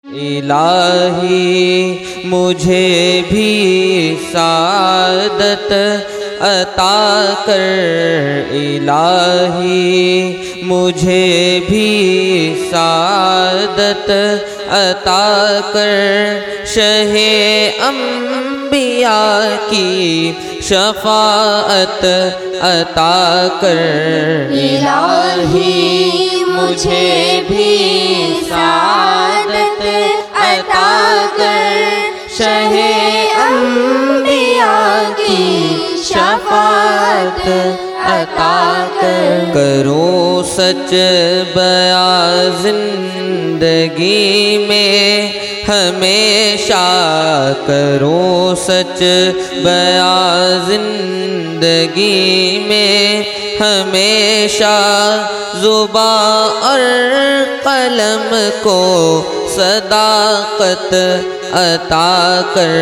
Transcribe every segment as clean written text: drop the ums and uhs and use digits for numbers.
الہی مجھے بھی سعادت عطا کر، الہی مجھے بھی سعادت عطا کر، شہ انبیاء کی شفاعت عطا کر، الہی مجھے بھی سعادت عطا کر، شہ انبیاء کی شفاعت عطا کر، کروں سچ بیان زندگی میں ہمیشہ، کروں سچ بیان زندگی میں ہمیشہ، زبان اور قلم کو صداقت عطا کر،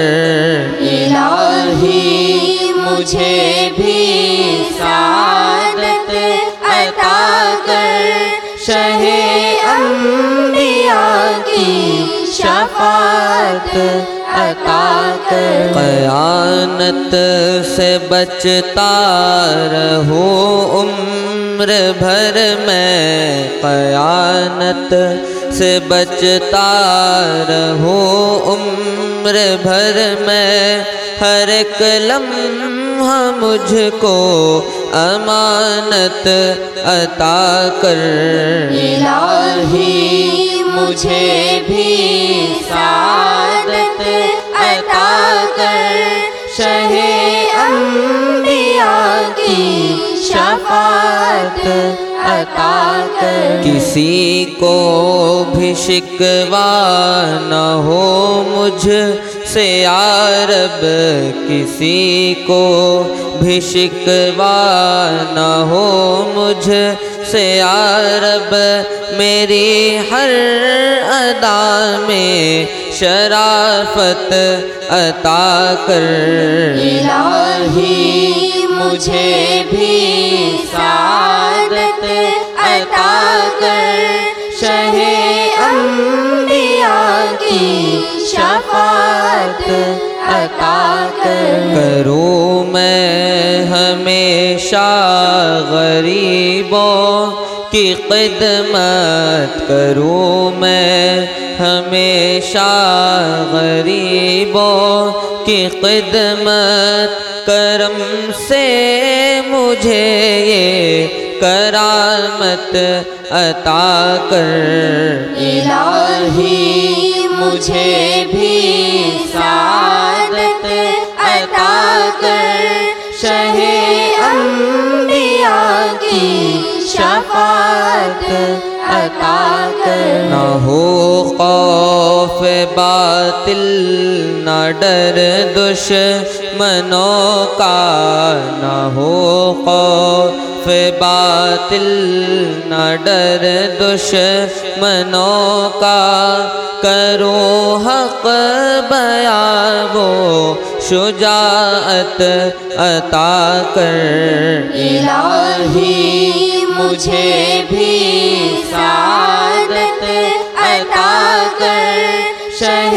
الہی مجھے بھی سعادت عطا کر، شہ انبیاء کی شفاعت عطا کر، قیانت سے بچتا رہوں عمر بھر میں، قیانت سے بچتا رہوں عمر بھر میں، ہر ایک لمحہ مجھ کو امانت عطا کر، الہی مجھے بھی سعادت عطا کر، شہ انبیاء کی شفاعت عطا کر، کسی کو بھی شکوہ نہ ہو مجھ سے یا رب، کسی کو بھی شکوہ نہ ہو مجھ سے یا رب، میری ہر ادا میں شرافت عطا کر، الہی مجھے بھی سعادت عطا کر، شہ انبیاء کی شفاعت عطا کر، کروں میں ہمیشہ غریبوں کی خدمت، کروں میں ہمیشہ غریبوں کی خدمت، کرم سے مجھے یہ کرامت عطا کر، الہی مجھے بھی سعادت عطا کر، شہ انبیاء کی شفاعت عطا کر، نہ ہو خوف باطل نہ ڈر دشمنوں کا، نہ ہو خوف باطل نہ ڈر دشمنوں کا، کرو حق بیان وہ شجاعت عطا کر، الہی مجھے بھی سعادت عطا کر، شہ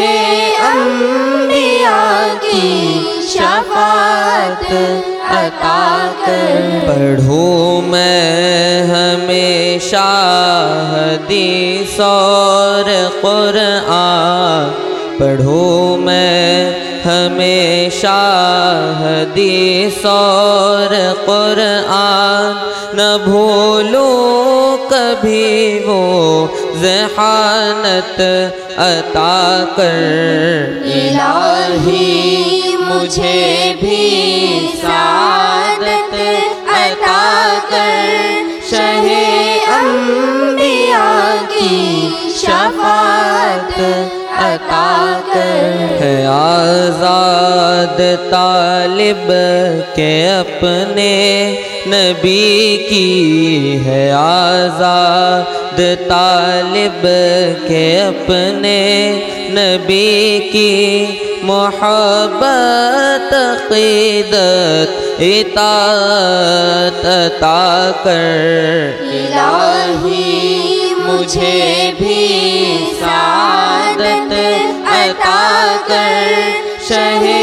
انبیاء کی شفاعت عطا کر، پڑھوں میں ہمیشہ حدیث اور قرآن، پڑھوں میں ہمیشہ حدیث اور قرآن، نہ بھولوں کبھی وہ ذہانت عطا کر، الہی مجھے بھی سعادت عطا کر، شہ انبیاء کی شفاعت عطا کر، ہے آزاد طالب کے اپنے نبی کی، ہے آزاد طالب کے اپنے نبی کی، محبت عقیدت اطاعت عطا کر، الہی مجھے بھی سعادت عطا کر شہ